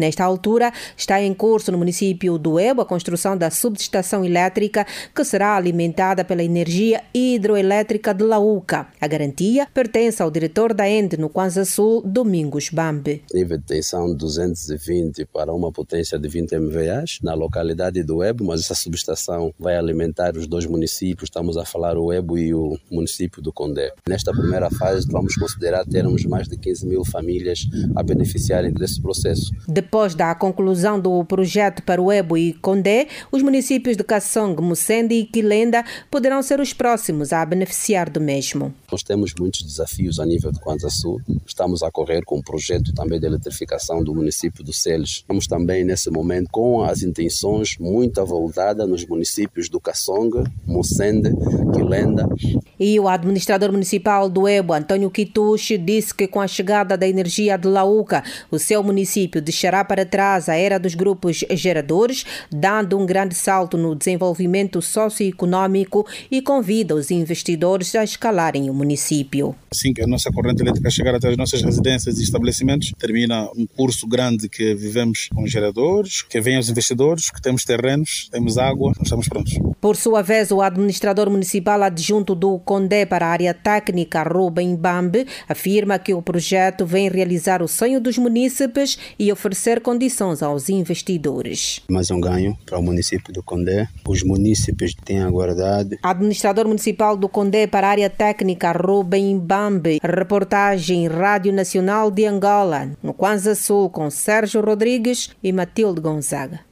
Nesta altura, está em curso no município do Ebo a construção da subestação elétrica que será alimentada pela energia hidroelétrica de Lauca. A garantia pertence ao diretor da ENDE no Kwanza Sul, Domingos Bambe. Nível de tensão 220 para uma potência de 20 MVA na localidade do Ebo, mas essa subestação vai alimentar os dois municípios, estamos a falar o Ebo e o município do Condé. Nesta primeira fase vamos considerar termos mais de 15 mil famílias a beneficiarem desse processo. Depois da conclusão do projeto para o Ebo e Condé, os municípios de Kassong, Mussende e Quilenda poderão ser os próximos a beneficiar do mesmo. Nós temos muitos desafios a nível de Kwanza Sul. Estamos a correr com um projeto também de eletrificação do município do Celes. Estamos também nesse momento com as intenções muito avultadas nos municípios do Kassong, Mussende, Quilenda. E o administrador municipal do Ebo, Antônio Quituche, disse que com a chegada da energia de Lauca, o seu município deixará para trás a era dos grupos geradores, dando um grande salto no desenvolvimento socioeconômico e convida os investidores a escalarem o município. Assim que a nossa corrente elétrica chegar até as nossas residências e estabelecimentos, termina um curso grande que vivemos com geradores, que venham os investidores, que temos terrenos, temos água, nós estamos prontos. Por sua vez, o administrador municipal adjunto do Condé para a área técnica, Ruben Bambe, afirma que o projeto vem realizar o sonho dos munícipes e oferecer condições aos investidores. Mais um ganho para o município do Condé. Os munícipes têm aguardado. Administrador municipal do Condé para a área técnica, Ruben Bambe. Reportagem Rádio Nacional de Angola, no Kwanza Sul, com Sérgio Rodrigues e Matilde Gonzaga.